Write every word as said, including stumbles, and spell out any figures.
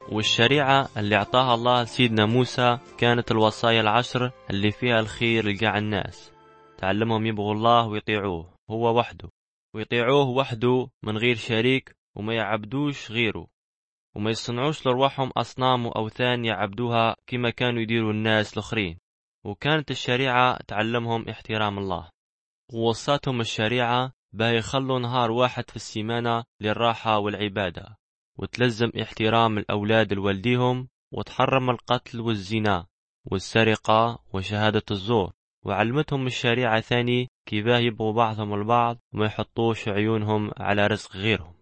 والشريعة اللي أعطاها الله لسيدنا موسى كانت الوصايا العشر اللي فيها الخير لجميع الناس، تعلمهم يبغوا الله ويطيعوه هو وحده، ويطيعوه وحده من غير شريك، وما يعبدوش غيره، وما يصنعوش لرواحهم أصنام وأوثان يعبدوها كما كانوا يديروا الناس الآخرين. وكانت الشريعة تعلمهم احترام الله، ووصاتهم الشريعة بها يخلوا نهار واحد في السيمانة للراحة والعبادة، وتلزم احترام الأولاد لوالديهم، وتحرم القتل والزنا والسرقة وشهادة الزور. وعلمتهم الشريعة ثاني كيفاه يبغوا بعضهم البعض وما يحطوش عيونهم على رزق غيرهم.